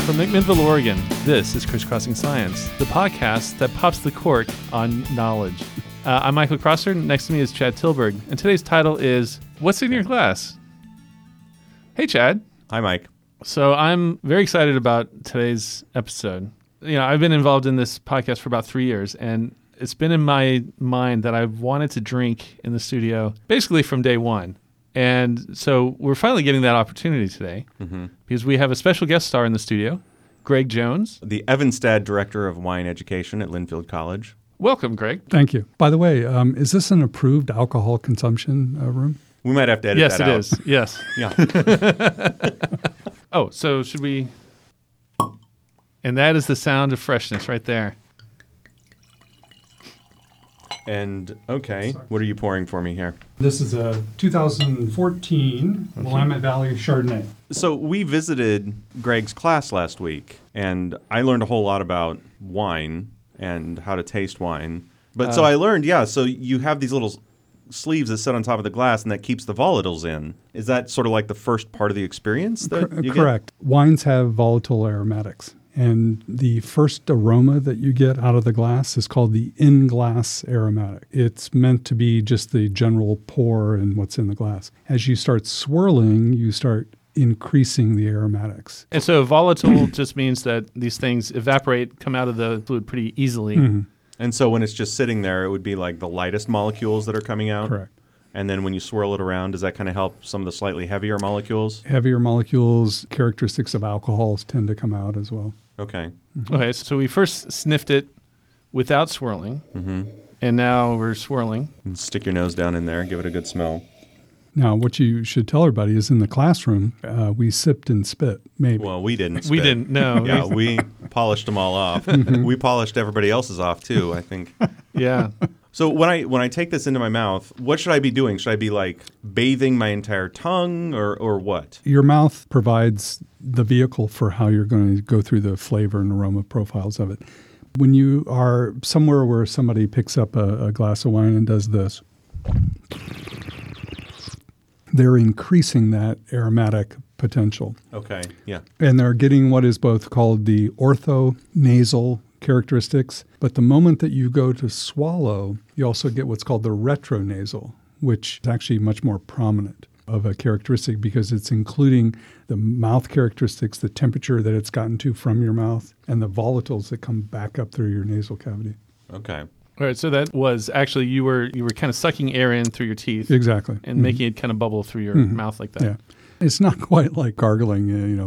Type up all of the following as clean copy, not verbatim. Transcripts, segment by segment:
From McMinnville, Oregon, this is Crisscrossing Science, the podcast that pops the cork on knowledge. I'm Michael Crosser. Next to me is Chad Tilburg, and today's title is What's in Your Glass? Hey, Chad. Hi, Mike. So I'm very excited about today's episode. You know, I've been involved in this podcast for about 3 years, and it's been in my mind that I've wanted to drink in the studio basically from day one. And so we're finally getting that opportunity today because we have a special guest star in the studio, Greg Jones. The Evanstad Director of Wine Education at Linfield College. Welcome, Greg. Thank you. By the way, is this an approved alcohol consumption room? We might have to edit that out. Yes, it is. Yes. Yeah. Oh, so should we... And that is the sound of freshness right there. And, okay, what are you pouring for me here? This is a 2014 Willamette Valley Chardonnay. So we visited Greg's class last week, and I learned a whole lot about wine and how to taste wine. But so I learned, so you have these little sleeves that sit on top of the glass, and that keeps the volatiles in. Is that sort of like the first part of the experience? That you Correct. Wines have volatile aromatics. And the first aroma that you get out of the glass is called the in-glass aromatic. It's meant to be just the general pour and what's in the glass. As you start swirling, you start increasing the aromatics. And so volatile just means that these things evaporate, come out of the fluid pretty easily. Mm-hmm. And so when it's just sitting there, it would be like the lightest molecules that are coming out? Correct. And then when you swirl it around, does that kind of help some of the slightly heavier molecules? Heavier molecules, characteristics of alcohols tend to come out as well. Okay. Okay, so we first sniffed it without swirling, and now we're swirling. And stick your nose down in there, give it a good smell. Now, what you should tell everybody is in the classroom, we sipped and spit, maybe. Well, we didn't spit. We didn't, no. Yeah, we polished them all off. We polished everybody else's off, too, I think. Yeah. So when I take this into my mouth, what should I be doing? Should I be like bathing my entire tongue or what? Your mouth provides the vehicle for how you're going to go through the flavor and aroma profiles of it. When you are somewhere where somebody picks up a glass of wine and does this, they're increasing that aromatic potential. Okay, yeah. And they're getting what is both called the orthonasal characteristics, but the moment that you go to swallow, you also get what's called the retronasal, which is actually much more prominent of a characteristic because it's including the mouth characteristics, the temperature that it's gotten to from your mouth, and the volatiles that come back up through your nasal cavity. Okay. All right, so that was actually you were kind of sucking air in through your teeth. Exactly. And making it kind of bubble through your mouth like that. Yeah. It's not quite like gargling,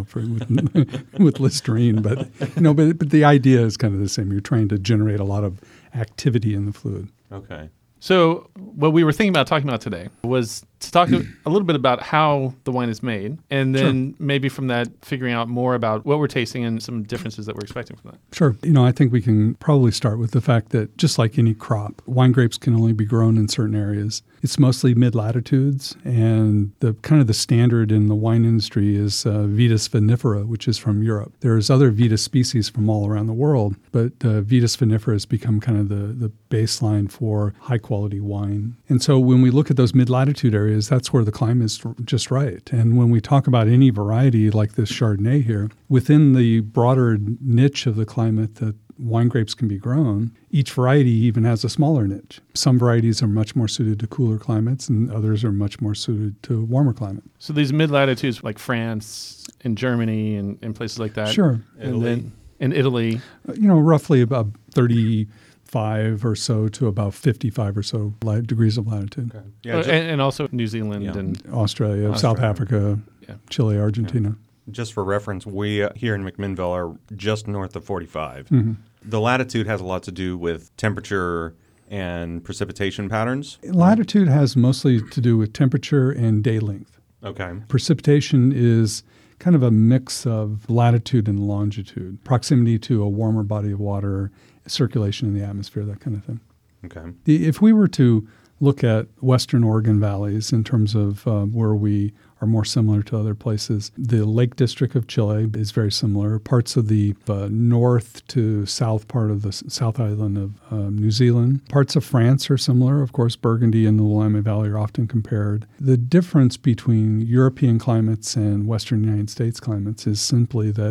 with Listerine, but but the idea is kind of the same. You're trying to generate a lot of activity in the fluid. Okay. So what we were thinking about talking about today was to talk a little bit about how the wine is made, and then maybe from that figuring out more about what we're tasting and some differences that we're expecting from that. Sure. I think we can probably start with the fact that just like any crop, wine grapes can only be grown in certain areas. It's mostly mid-latitudes, and the kind of the standard in the wine industry is Vitis vinifera, which is from Europe. There's other Vitis species from all around the world, but Vitis vinifera has become kind of the baseline for high-quality wine. And so when we look at those mid-latitude areas, that's where the climate is just right. And when we talk about any variety like this Chardonnay here, within the broader niche of the climate that wine grapes can be grown, each variety even has a smaller niche. Some varieties are much more suited to cooler climates, and others are much more suited to warmer climate. So these mid-latitudes like France and Germany and places like that. Sure. And then in Italy. Roughly about 35 or so to about 55 or so degrees of latitude. Okay. Yeah, and also New Zealand and Australia, South Africa, Chile, Argentina. Yeah. Just for reference, we here in McMinnville are just north of 45. The latitude has a lot to do with temperature and precipitation patterns. Latitude has mostly to do with temperature and day length. Okay. Precipitation is kind of a mix of latitude and longitude, proximity to a warmer body of water, circulation in the atmosphere, that kind of thing. Okay. If we were to look at Western Oregon valleys in terms of where we are more similar to other places. The Lake District of Chile is very similar. Parts of the north to south part of the South Island of New Zealand. Parts of France are similar. Of course, Burgundy and the Willamette Valley are often compared. The difference between European climates and Western United States climates is simply that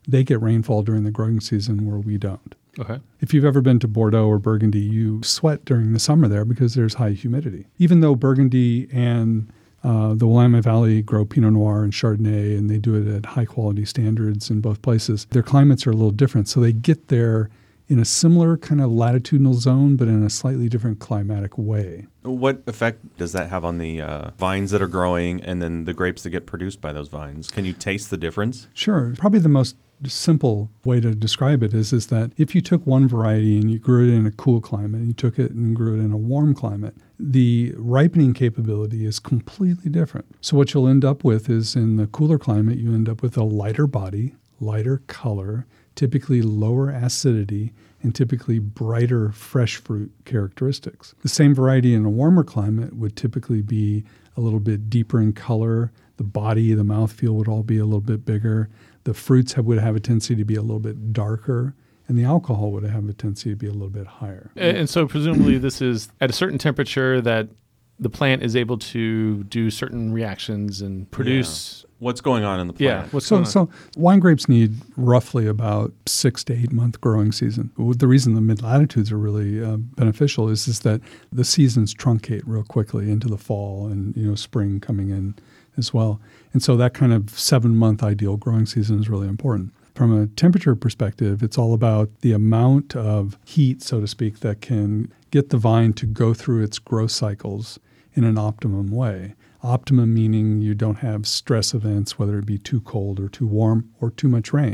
they get rainfall during the growing season where we don't. Okay. If you've ever been to Bordeaux or Burgundy, you sweat during the summer there because there's high humidity. Even though Burgundy and the Willamette Valley grow Pinot Noir and Chardonnay, and they do it at high-quality standards in both places, their climates are a little different. So they get there in a similar kind of latitudinal zone, but in a slightly different climatic way. What effect does that have on the vines that are growing and then the grapes that get produced by those vines? Can you taste the difference? Sure. Probably the most simple way to describe it is that if you took one variety and you grew it in a cool climate, and you took it and grew it in a warm climate, the ripening capability is completely different. So what you'll end up with is in the cooler climate, you end up with a lighter body, lighter color, typically lower acidity, and typically brighter fresh fruit characteristics. The same variety in a warmer climate would typically be a little bit deeper in color. The body, the mouthfeel would all be a little bit bigger. The fruits would have a tendency to be a little bit darker, and the alcohol would have a tendency to be a little bit higher. And so presumably this is at a certain temperature that the plant is able to do certain reactions and produce. What's going on in the plant? Yeah. What's going on? So wine grapes need roughly about 6 to 8 month growing season. The reason the mid-latitudes are really beneficial is that the seasons truncate real quickly into the fall and spring coming in as well. And so that kind of 7-month ideal growing season is really important. From a temperature perspective, it's all about the amount of heat, so to speak, that can get the vine to go through its growth cycles in an optimum way. Optimum meaning you don't have stress events, whether it be too cold or too warm or too much rain.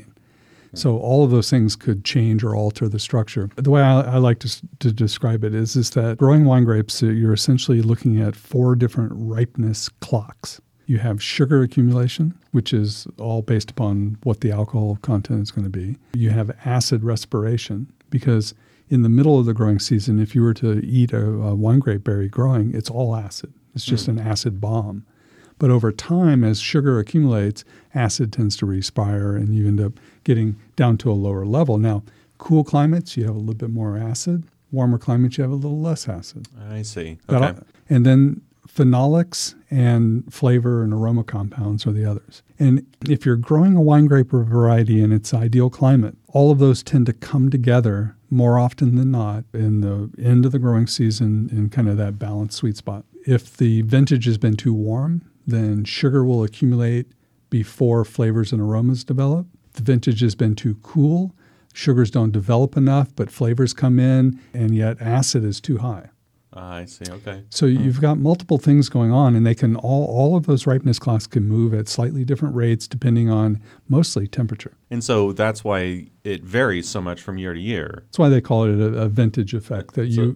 So all of those things could change or alter the structure. The way I like to describe it is that growing wine grapes, you're essentially looking at 4 different ripeness clocks. You have sugar accumulation, which is all based upon what the alcohol content is going to be. You have acid respiration, because in the middle of the growing season, if you were to eat a wine grape berry growing, it's all acid. It's just an acid bomb. But over time, as sugar accumulates, acid tends to respire, and you end up getting down to a lower level. Now, cool climates, you have a little bit more acid. Warmer climates, you have a little less acid. I see. Okay. And then phenolics and flavor and aroma compounds are the others. And if you're growing a wine grape variety in its ideal climate, all of those tend to come together more often than not in the end of the growing season in kind of that balanced sweet spot. If the vintage has been too warm, then sugar will accumulate before flavors and aromas develop. If the vintage has been too cool, sugars don't develop enough, but flavors come in, and yet acid is too high. I see. Okay. So you've got multiple things going on, and they can all of those ripeness clocks can move at slightly different rates depending on mostly temperature. And so that's why it varies so much from year to year. That's why they call it a vintage effect.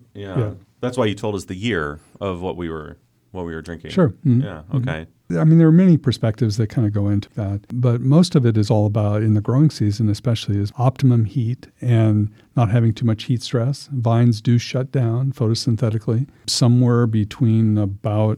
That's why you told us the year of what we were drinking. Sure. Mm-hmm. Yeah. Okay. I mean, there are many perspectives that kind of go into that, but most of it is all about, in the growing season especially, is optimum heat and not having too much heat stress. Vines do shut down photosynthetically somewhere between about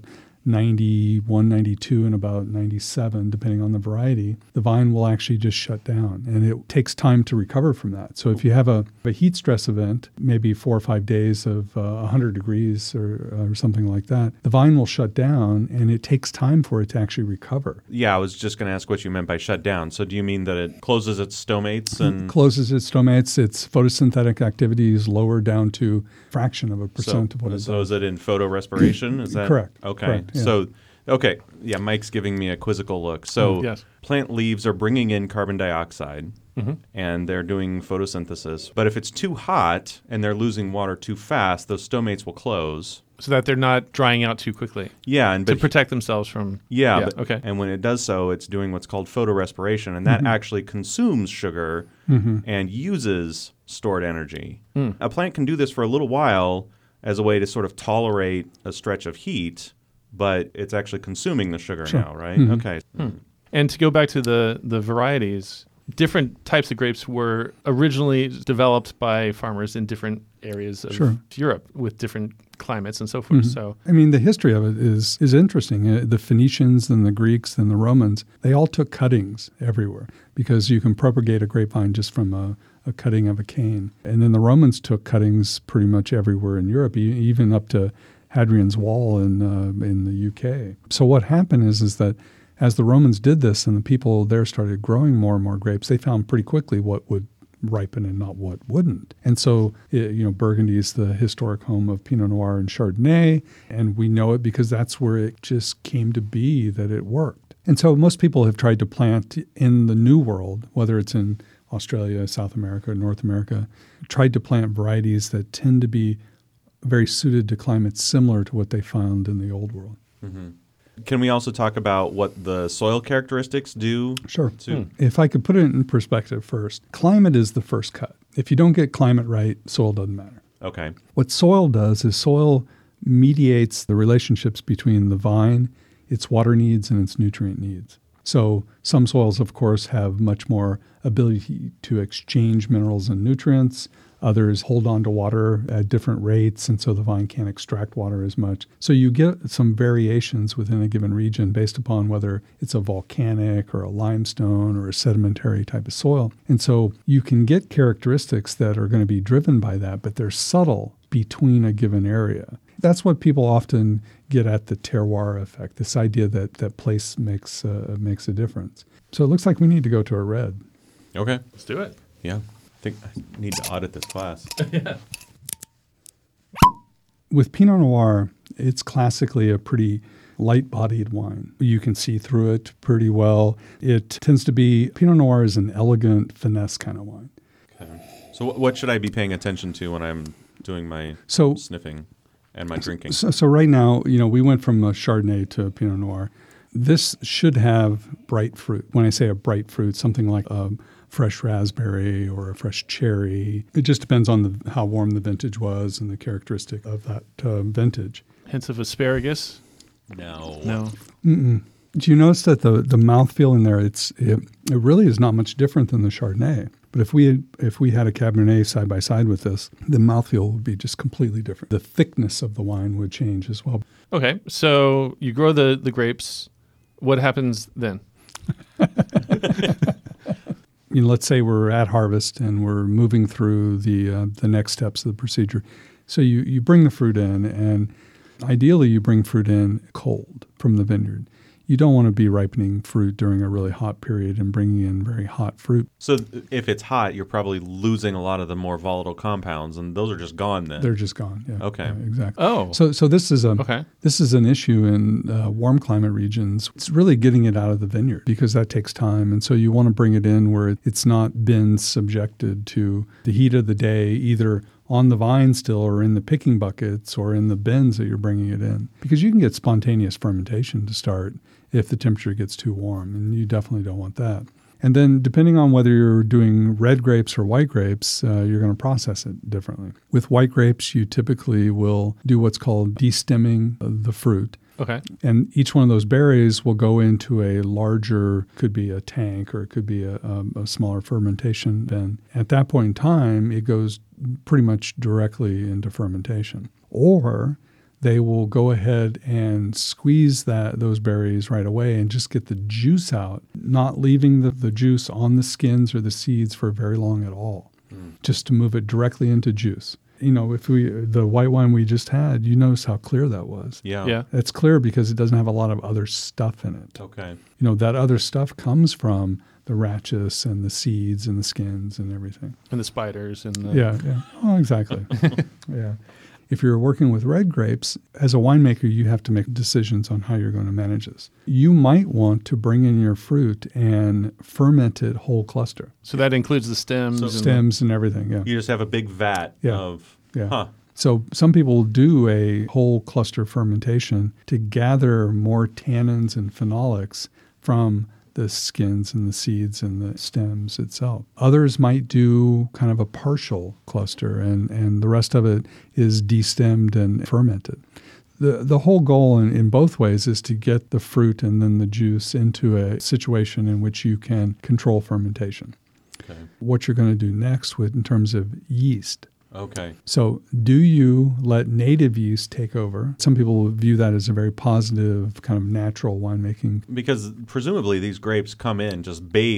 91, 92, and about 97, depending on the variety. The vine will actually just shut down, and it takes time to recover from that. So if you have a heat stress event, maybe 4 or 5 days of 100 degrees or something like that, the vine will shut down, and it takes time for it to actually recover. Yeah, I was just going to ask what you meant by shut down. So do you mean that it closes its stomates? It closes its stomates. Its photosynthetic activity is lowered down to a fraction of a percent of what it does. So is it in photorespiration? Is that correct? Okay. Correct. Yeah. So, okay. Yeah, Mike's giving me a quizzical look. So yes. Plant leaves are bringing in carbon dioxide, and they're doing photosynthesis. But if it's too hot and they're losing water too fast, those stomates will close. So that they're not drying out too quickly. Yeah. To protect themselves from... Yeah. Okay. And when it does so, it's doing what's called photorespiration, and that actually consumes sugar and uses stored energy. A plant can do this for a little while as a way to sort of tolerate a stretch of heat, but it's actually consuming the sugar now, right? Okay. And to go back to the varieties, different types of grapes were originally developed by farmers in different areas of Europe with different climates and so forth. So, I mean, the history of it is interesting. The Phoenicians and the Greeks and the Romans, they all took cuttings everywhere because you can propagate a grapevine just from a cutting of a cane. And then the Romans took cuttings pretty much everywhere in Europe, even up to Hadrian's Wall in the UK. So what happened is that as the Romans did this and the people there started growing more and more grapes, they found pretty quickly what would ripen and not what wouldn't. And so, Burgundy is the historic home of Pinot Noir and Chardonnay, and we know it because that's where it just came to be that it worked. And so most people have tried to plant in the New World, whether it's in Australia, South America, North America, tried to plant varieties that tend to be very suited to climates similar to what they found in the Old World. Mm-hmm. Can we also talk about what the soil characteristics do? Sure. If I could put it in perspective first, climate is the first cut. If you don't get climate right, soil doesn't matter. Okay. What soil does is soil mediates the relationships between the vine, its water needs, and its nutrient needs. So some soils, of course, have much more ability to exchange minerals and nutrients. Others hold on to water at different rates, and so the vine can't extract water as much. So you get some variations within a given region based upon whether it's a volcanic or a limestone or a sedimentary type of soil. And so you can get characteristics that are going to be driven by that, but they're subtle between a given area. That's what people often get at the terroir effect, this idea that place makes a difference. So it looks like we need to go to a red. Okay. Let's do it. Yeah. I think I need to audit this class. Yeah. With Pinot Noir, it's classically a pretty light-bodied wine. You can see through it pretty well. It tends to be, Pinot Noir is an elegant finesse kind of wine. Okay. So what should I be paying attention to when I'm doing my sniffing and my drinking? So right now, we went from a Chardonnay to a Pinot Noir. This should have bright fruit. When I say a bright fruit, something like a fresh raspberry or a fresh cherry. It just depends on how warm the vintage was and the characteristic of that vintage. Hints of asparagus? No. Mm-mm. Do you notice that the mouthfeel in there, it really is not much different than the Chardonnay. But if we had a Cabernet side by side with this, the mouthfeel would be just completely different. The thickness of the wine would change as well. Okay, so you grow the grapes. What happens then? Let's say we're at harvest and we're moving through the next steps of the procedure. So you bring the fruit in, and ideally you bring fruit in cold from the vineyard. You don't want to be ripening fruit during a really hot period and bringing in very hot fruit. So if it's hot, you're probably losing a lot of the more volatile compounds, and those are just gone then. They're just gone. Yeah. Okay. Yeah, exactly. Oh. So this is an issue in warm climate regions. It's really getting it out of the vineyard because that takes time, and so you want to bring it in where it's not been subjected to the heat of the day, either on the vine still or in the picking buckets or in the bins that you're bringing it in, because you can get spontaneous fermentation to start if the temperature gets too warm, and you definitely don't want that. And then depending on whether you're doing red grapes or white grapes, you're going to process it differently. With white grapes, you typically will do what's called destemming the fruit. Okay. And each one of those berries will go into a larger, could be a tank or it could be a smaller fermentation bin. At that point in time, it goes pretty much directly into fermentation. Or they will go ahead and squeeze those berries right away and just get the juice out, not leaving the juice on the skins or the seeds for very long at all, just to move it directly into juice. If the white wine we just had, you notice how clear that was. Yeah. It's clear because it doesn't have a lot of other stuff in it. Okay. That other stuff comes from the rachis and the seeds and the skins and everything. And the spiders and the... Yeah. Oh, exactly. Yeah. If you're working with red grapes, as a winemaker, you have to make decisions on how you're going to manage this. You might want to bring in your fruit and ferment it whole cluster. So that includes the stems? And everything, yeah. You just have a big vat of... Yeah. Huh. So some people do a whole cluster fermentation to gather more tannins and phenolics from the skins and the seeds and the stems itself. Others might do kind of a partial cluster, and the rest of it is destemmed and fermented. The whole goal in both ways is to get the fruit and then the juice into a situation in which you can control fermentation. Okay. What you're going to do next in terms of yeast. Okay. So do you let native yeast take over? Some people view that as a very positive kind of natural winemaking. Because presumably these grapes come in just bathed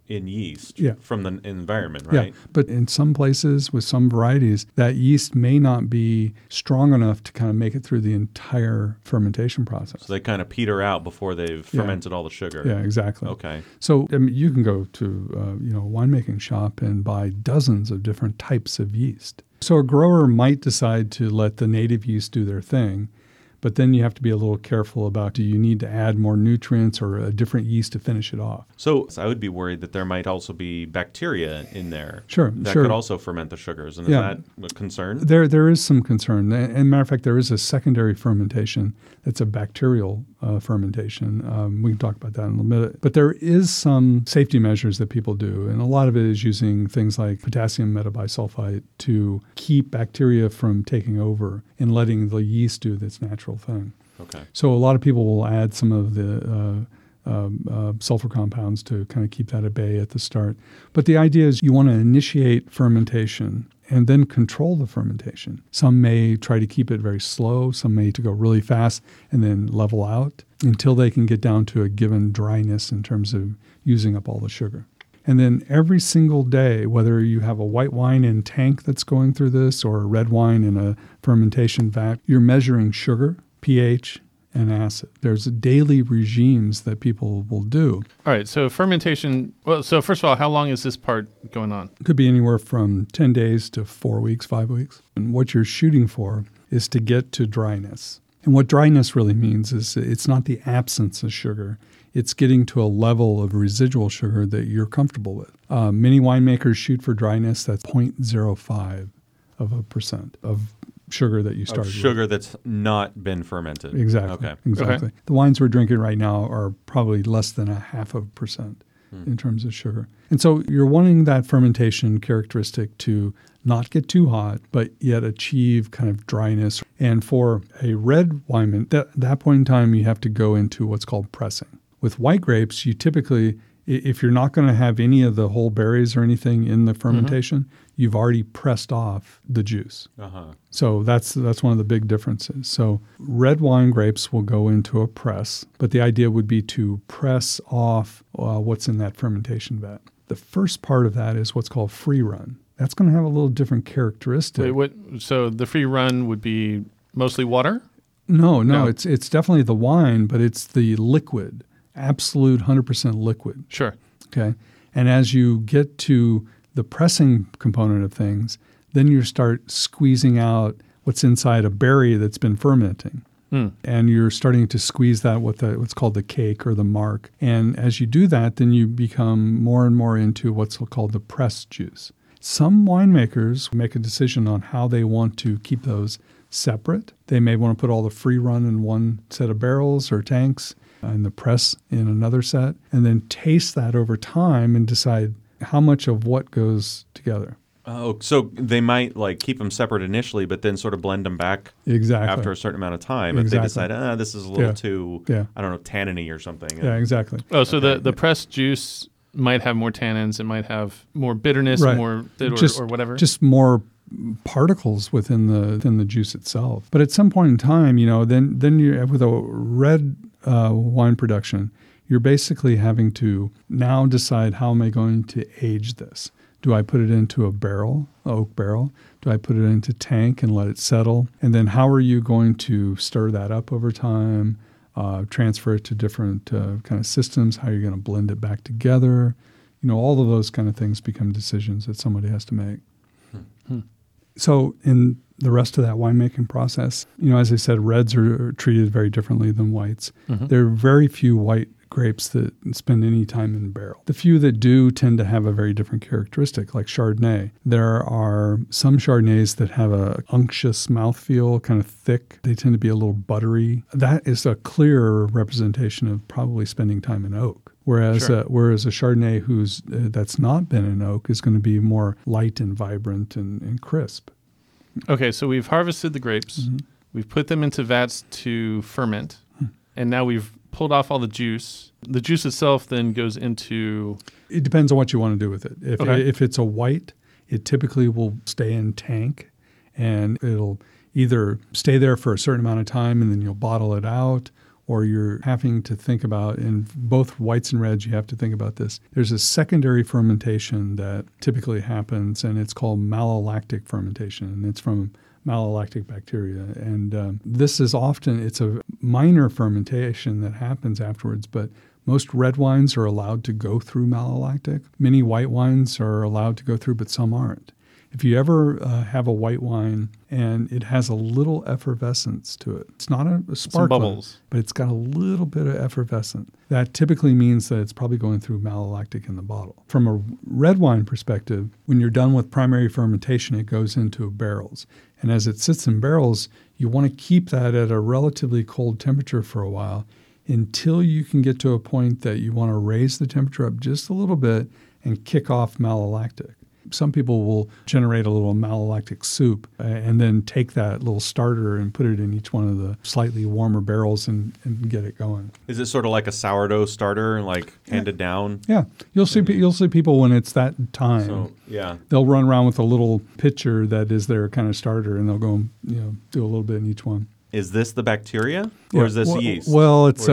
in yeast Yeah. from the environment, right? Yeah, but in some places with some varieties, that yeast may not be strong enough to kind of make it through the entire fermentation process. So they kind of peter out before they've fermented all the sugar. Yeah, exactly. Okay. So I mean, you can go to a winemaking shop and buy dozens of different types of yeast. So a grower might decide to let the native yeast do their thing, but then you have to be a little careful about, do you need to add more nutrients or a different yeast to finish it off? So I would be worried that there might also be bacteria in there. Sure, That sure. could also ferment the sugars. And is that a concern? There is some concern. And matter of fact, there is a secondary fermentation that's a bacterial fermentation. We can talk about that in a little minute. But there is some safety measures that people do, and a lot of it is using things like potassium metabisulfite to keep bacteria from taking over and letting the yeast do its natural thing. Okay. So a lot of people will add some of the sulfur compounds to kind of keep that at bay at the start. But the idea is you want to initiate fermentation and then control the fermentation. Some may try to keep it very slow. Some may to go really fast and then level out until they can get down to a given dryness in terms of using up all the sugar. And then every single day, whether you have a white wine in tank that's going through this or a red wine in a fermentation vat, you're measuring sugar, pH, and acid. There's daily regimes that people will do. All right. So fermentation. Well, so first of all, how long is this part going on? It could be anywhere from 10 days to 4 weeks, 5 weeks. And what you're shooting for is to get to dryness. And what dryness really means is it's not the absence of sugar. It's getting to a level of residual sugar that you're comfortable with. Many winemakers shoot for dryness that's 0.05% of sugar that you started with. Sugar that's not been fermented. Exactly. Okay. Exactly. Okay. The wines we're drinking right now are probably less than 0.5% in terms of sugar. And so you're wanting that fermentation characteristic to not get too hot, but yet achieve kind of dryness. And for a red wine, at that point in time, you have to go into what's called pressing. With white grapes, you typically, if you're not going to have any of the whole berries or anything in the fermentation, you've already pressed off the juice. So that's one of the big differences. So red wine grapes will go into a press, but the idea would be to press off what's in that fermentation vat. The first part of that is what's called free run. That's going to have a little different characteristic. Wait, so the free run would be mostly water? No. It's definitely the wine, but it's the liquid, absolute 100% liquid. Sure. Okay. And as you get to the pressing component of things, then you start squeezing out what's inside a berry that's been fermenting. And you're starting to squeeze that with what's called the cake or the marc. And as you do that, then you become more and more into what's called the pressed juice. Some winemakers make a decision on how they want to keep those separate. They may want to put all the free run in one set of barrels or tanks and the press in another set, and then taste that over time and decide how much of what goes together. Oh, so they might keep them separate initially, but then sort of blend them back Exactly. after a certain amount of time. If they decide, this is a little too, I don't know, tanniny or something. Yeah, exactly. Oh, so the pressed juice might have more tannins. It might have more bitterness, Right. or whatever. Just more particles within the juice itself. But at some point in time, then you're with a red wine production, you're basically having to now decide, how am I going to age this? Do I put it into a barrel, an oak barrel? Do I put it into tank and let it settle? And then how are you going to stir that up over time, transfer it to different kind of systems? How are you going to blend it back together? All of those kind of things become decisions that somebody has to make. So in the rest of that winemaking process, as I said, reds are treated very differently than whites. There are very few white grapes that spend any time in barrel. The few that do tend to have a very different characteristic, like Chardonnay. There are some Chardonnays that have a unctuous mouthfeel, kind of thick. They tend to be a little buttery. That is a clearer representation of probably spending time in oak. Whereas a Chardonnay that's not been in oak is going to be more light and vibrant and crisp. Okay, so we've harvested the grapes. We've put them into vats to ferment, and now we've pulled off all the juice. The juice itself then goes into... It depends on what you want to do with it. If it's a white, it typically will stay in tank, and it'll either stay there for a certain amount of time and then you'll bottle it out, or you're having to think about, in both whites and reds, you have to think about this. There's a secondary fermentation that typically happens, and it's called malolactic fermentation, and it's from malolactic bacteria. And this is often, it's a minor fermentation that happens afterwards, but most red wines are allowed to go through malolactic. Many white wines are allowed to go through, but some aren't. If you ever have a white wine and it has a little effervescence to it, it's not a sparkling, bubbles, but it's got a little bit of effervescence. That typically means that it's probably going through malolactic in the bottle. From a red wine perspective, when you're done with primary fermentation, it goes into barrels. And as it sits in barrels, you want to keep that at a relatively cold temperature for a while until you can get to a point that you want to raise the temperature up just a little bit and kick off malolactic. Some people will generate a little malolactic soup and then take that little starter and put it in each one of the slightly warmer barrels and get it going. Is it sort of like a sourdough starter, like handed down? Yeah, you'll see people when it's that time. So, yeah, they'll run around with a little pitcher that is their kind of starter, and they'll go, do a little bit in each one. Is this the bacteria, or is this yeast? Well, it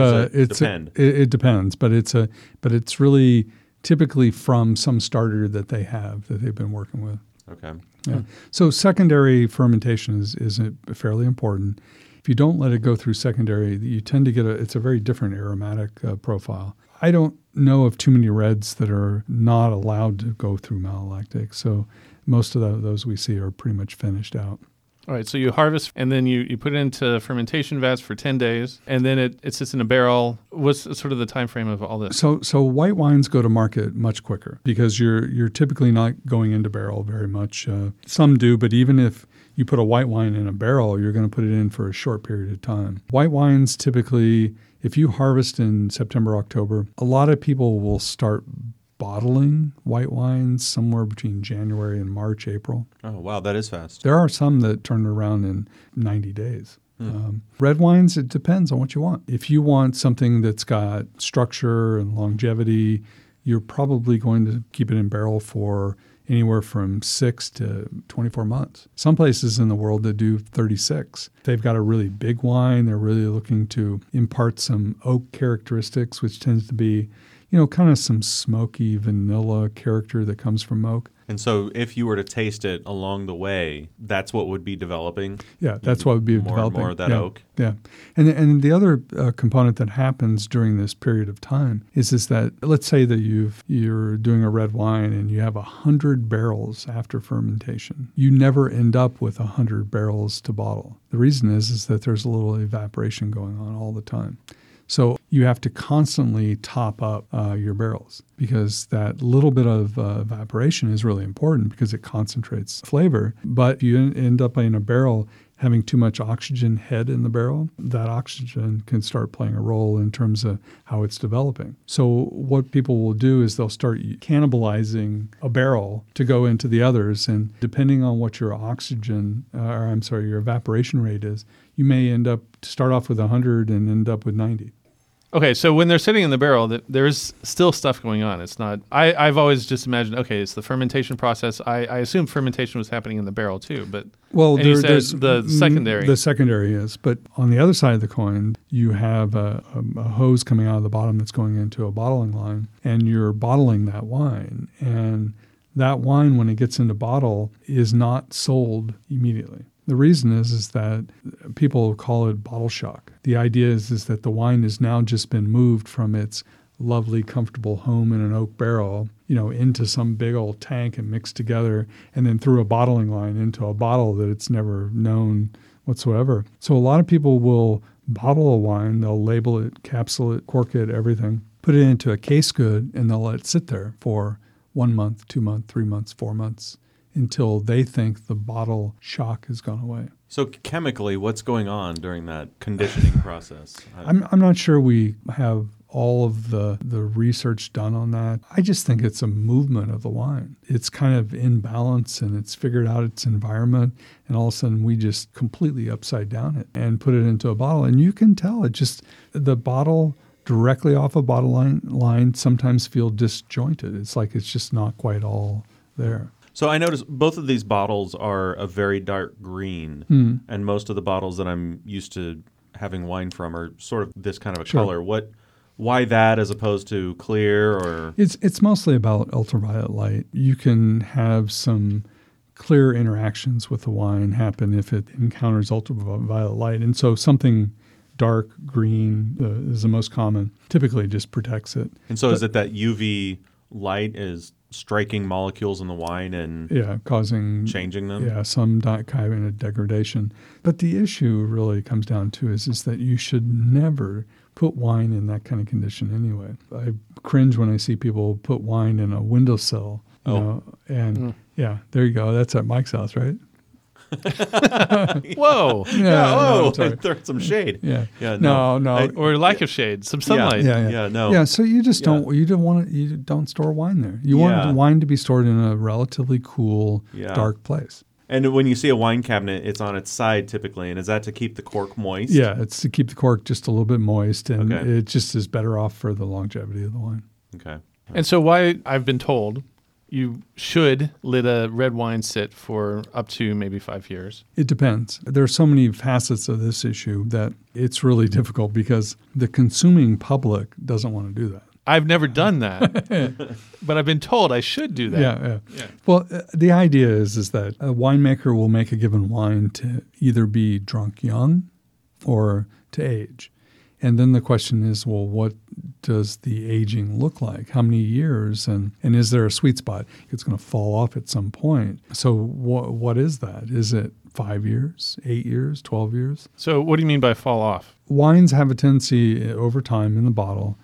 depends, but it's really typically from some starter that they have that they've been working with. Okay. Yeah. So secondary fermentation is fairly important. If you don't let it go through secondary, you tend to get it's a very different aromatic profile. I don't know of too many reds that are not allowed to go through malolactic. So most of those we see are pretty much finished out. All right, so you harvest and then you put it into fermentation vats for 10 days, and then it sits in a barrel. What's sort of the time frame of all this? So white wines go to market much quicker because you're typically not going into barrel very much. Some do, but even if you put a white wine in a barrel, you're going to put it in for a short period of time. White wines typically, if you harvest in September, October, a lot of people will start bottling white wines somewhere between January and March, April. Oh, wow, that is fast. There are some that turn around in 90 days. Red wines, it depends on what you want. If you want something that's got structure and longevity, you're probably going to keep it in barrel for anywhere from 6 to 24 months. Some places in the world that do 36. If they've got a really big wine, they're really looking to impart some oak characteristics, which tends to be kind of some smoky vanilla character that comes from oak. And so if you were to taste it along the way, that's what would be developing? Yeah, that's what would be developing. More of that oak? Yeah. And the other component that happens during this period of time is that, let's say that you're doing a red wine and you have 100 barrels after fermentation. You never end up with 100 barrels to bottle. The reason is that there's a little evaporation going on all the time. So you have to constantly top up your barrels because that little bit of evaporation is really important because it concentrates flavor. But if you end up in a barrel having too much oxygen head in the barrel, that oxygen can start playing a role in terms of how it's developing. So what people will do is they'll start cannibalizing a barrel to go into the others. And depending on what your your evaporation rate is, you may start off with 100 and end up with 90. Okay, so when they're sitting in the barrel, there's still stuff going on. It's not. I've always just imagined. Okay, it's the fermentation process. I assume fermentation was happening in the barrel too, but there's the secondary. The secondary is, but on the other side of the coin, you have a hose coming out of the bottom that's going into a bottling line, and you're bottling that wine. And that wine, when it gets into bottle, is not sold immediately. The reason is that people call it bottle shock. The idea is that the wine has now just been moved from its lovely, comfortable home in an oak barrel, into some big old tank and mixed together, and then through a bottling line into a bottle that it's never known whatsoever. So a lot of people will bottle a wine, they'll label it, capsule it, cork it, everything, put it into a case good, and they'll let it sit there for 1 month, 2 months, 3 months, 4 months, until they think the bottle shock has gone away. So chemically, what's going on during that conditioning process? I'm not sure we have all of the research done on that. I just think it's a movement of the wine. It's kind of in balance and it's figured out its environment, and all of a sudden we just completely upside down it and put it into a bottle. And you can tell the bottle directly off a bottle line sometimes feel disjointed. It's like it's just not quite all there. So I noticed both of these bottles are a very dark green, and most of the bottles that I'm used to having wine from are sort of this kind of a Sure. color. Why that as opposed to clear or? It's mostly about ultraviolet light. You can have some clear interactions with the wine happen if it encounters ultraviolet light. And so something dark green is the most common, typically just protects it. And so is it that UV light is striking molecules in the wine and causing changing them? Yeah, some kind of degradation. But the issue really comes down to is that you should never put wine in that kind of condition anyway. I cringe when I see people put wine in a windowsill. You know, and there you go. That's at Mike's house, right? Whoa. I threw some shade. No. Or lack of shade, some sunlight. Yeah, so you just you don't store wine there. You want wine to be stored in a relatively cool, dark place. And when you see a wine cabinet, it's on its side typically, and is that to keep the cork moist? Yeah, it's to keep the cork just a little bit moist, and it just is better off for the longevity of the wine. Okay. And so why I've been told you should let a red wine sit for up to maybe 5 years. It depends. There are so many facets of this issue that it's really difficult because the consuming public doesn't want to do that. I've never done that, but I've been told I should do that. Yeah. Well, the idea is that a winemaker will make a given wine to either be drunk young or to age. And then the question is, well, what does the aging look like? How many years? And is there a sweet spot? It's going to fall off at some point. So what is that? Is it 5 years, 8 years, 12 years? So what do you mean by fall off? Wines have a tendency over time in the bottle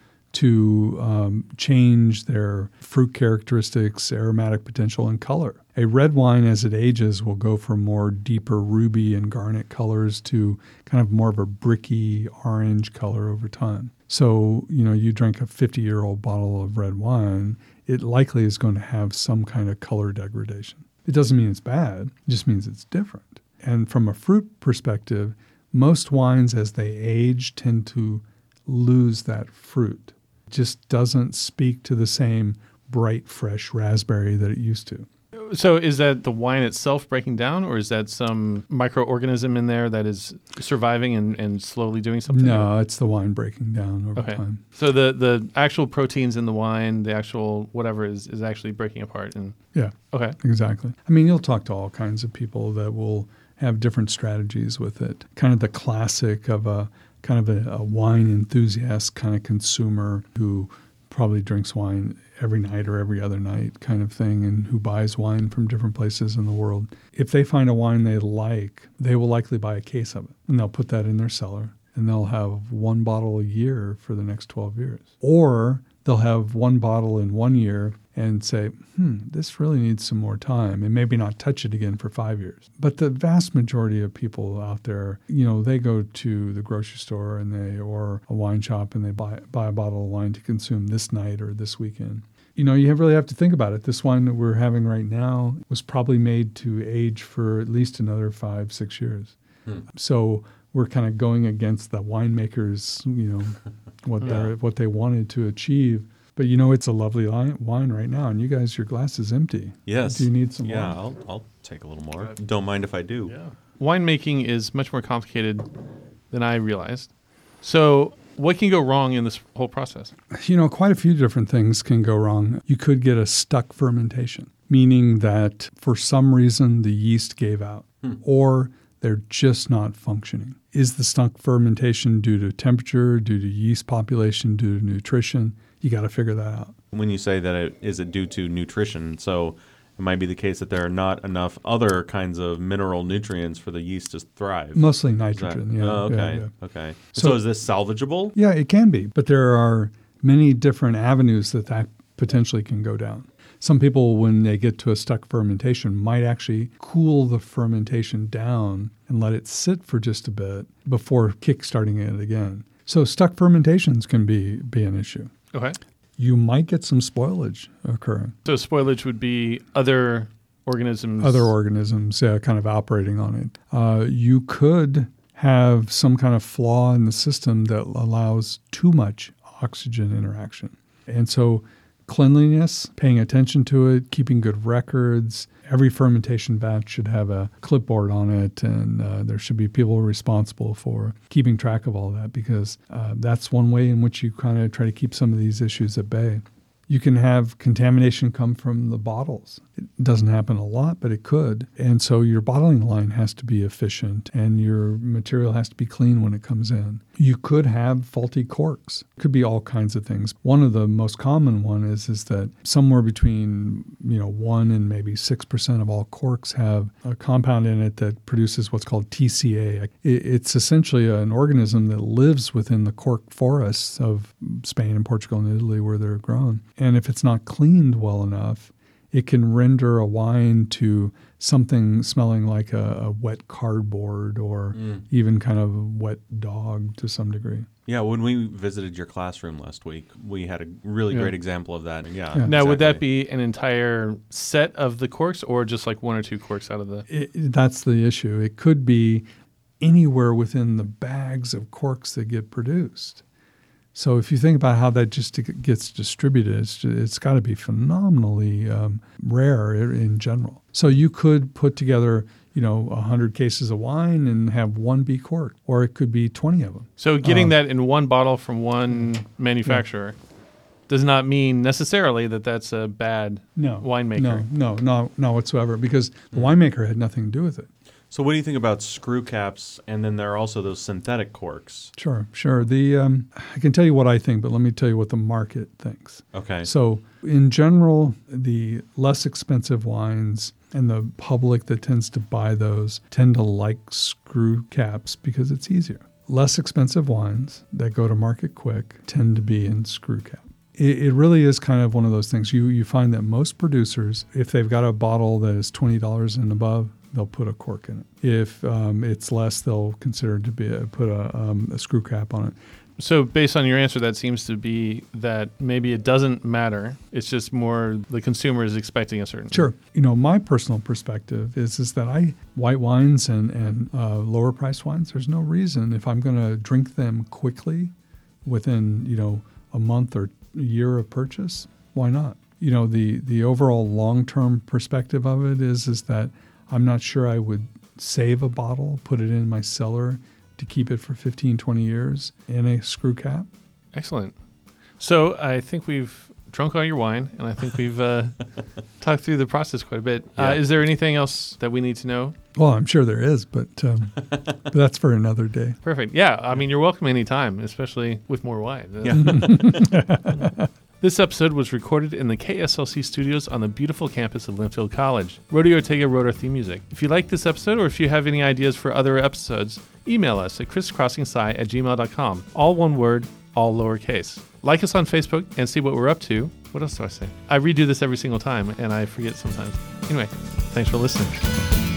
to change their fruit characteristics, aromatic potential, and color. A red wine, as it ages, will go from more deeper ruby and garnet colors to kind of more of a bricky orange color over time. So, you drink a 50-year-old bottle of red wine, it likely is going to have some kind of color degradation. It doesn't mean it's bad, it just means it's different. And from a fruit perspective, most wines, as they age, tend to lose that fruit. It just doesn't speak to the same bright, fresh raspberry that it used to. So is that the wine itself breaking down, or is that some microorganism in there that is surviving and slowly doing something? No, it's the wine breaking down over time. So the actual proteins in the wine, the actual whatever is actually breaking apart. Yeah. Okay. Exactly. I mean, you'll talk to all kinds of people that will have different strategies with it. Kind of the classic of a wine enthusiast kind of consumer who probably drinks wine every night or every other night kind of thing, and who buys wine from different places in the world. If they find a wine they like, they will likely buy a case of it, and they'll put that in their cellar, and they'll have one bottle a year for the next 12 years. Or they'll have one bottle in 1 year and say, this really needs some more time, and maybe not touch it again for 5 years. But the vast majority of people out there, they go to the grocery store or a wine shop and they buy a bottle of wine to consume this night or this weekend. You really have to think about it. This wine that we're having right now was probably made to age for at least another 5-6 years. So we're kind of going against the winemakers, what they wanted to achieve. But it's a lovely wine right now, and you guys, your glass is empty. Yes. Do you need some wine? Yeah, I'll take a little more. Don't mind if I do. Yeah. Winemaking is much more complicated than I realized. So what can go wrong in this whole process? Quite a few different things can go wrong. You could get a stuck fermentation, meaning that for some reason the yeast gave out, or they're just not functioning. Is the stuck fermentation due to temperature, due to yeast population, due to nutrition? You got to figure that out. When you say that is it due to nutrition, so it might be the case that there are not enough other kinds of mineral nutrients for the yeast to thrive. Mostly nitrogen, Okay. So is this salvageable? Yeah, it can be. But there are many different avenues that potentially can go down. Some people, when they get to a stuck fermentation, might actually cool the fermentation down and let it sit for just a bit before kickstarting it again. So stuck fermentations can be an issue. Okay. You might get some spoilage occurring. So spoilage would be other organisms? Other organisms, kind of operating on it. You could have some kind of flaw in the system that allows too much oxygen interaction. And so cleanliness, paying attention to it, keeping good records. Every fermentation batch should have a clipboard on it, and there should be people responsible for keeping track of all that, because that's one way in which you kind of try to keep some of these issues at bay. You can have contamination come from the bottles. It doesn't happen a lot, but it could. And so your bottling line has to be efficient, and your material has to be clean when it comes in. You could have faulty corks. It could be all kinds of things. One of the most common one is that somewhere between 1 and maybe 6% of all corks have a compound in it that produces what's called TCA. It's essentially an organism that lives within the cork forests of Spain and Portugal and Italy where they're grown. And if it's not cleaned well enough, it can render a wine to something smelling like a wet cardboard or even kind of a wet dog to some degree. Yeah, when we visited your classroom last week, we had a really great example of that. Yeah. Now, exactly. would that be an entire set of the corks or just like 1 or 2 corks out of the... That's the issue. It could be anywhere within the bags of corks that get produced. So if you think about how that just gets distributed, it's got to be phenomenally rare in general. So you could put together 100 cases of wine and have 1 be corked, or it could be 20 of them. So getting that in one bottle from one manufacturer does not mean necessarily that that's a bad winemaker. No whatsoever, because the winemaker had nothing to do with it. So what do you think about screw caps, and then there are also those synthetic corks? Sure. I can tell you what I think, but let me tell you what the market thinks. Okay. So in general, the less expensive wines and the public that tends to buy those tend to like screw caps because it's easier. Less expensive wines that go to market quick tend to be in screw cap. It really is kind of one of those things. You find that most producers, if they've got a bottle that is $20 and above, they'll put a cork in it. If it's less, they'll consider to be put a screw cap on it. So based on your answer, that seems to be that maybe it doesn't matter. It's just more the consumer is expecting a certain... Sure. My personal perspective is that white wines and lower priced wines, there's no reason if I'm going to drink them quickly within, a month or a year of purchase, why not? The overall long-term perspective of it is that I'm not sure I would save a bottle, put it in my cellar to keep it for 15, 20 years in a screw cap. Excellent. So I think we've drunk all your wine, and I think we've talked through the process quite a bit. Yeah. Is there anything else that we need to know? Well, I'm sure there is, but that's for another day. Perfect. Yeah. I mean, you're welcome anytime, especially with more wine. Yeah. This episode was recorded in the KSLC studios on the beautiful campus of Linfield College. Rodeo Ortega wrote our theme music. If you like this episode, or if you have any ideas for other episodes, email us at crisscrossingsci@gmail.com. All one word, all lowercase. Like us on Facebook and see what we're up to. What else do I say? I redo this every single time, and I forget sometimes. Anyway, thanks for listening.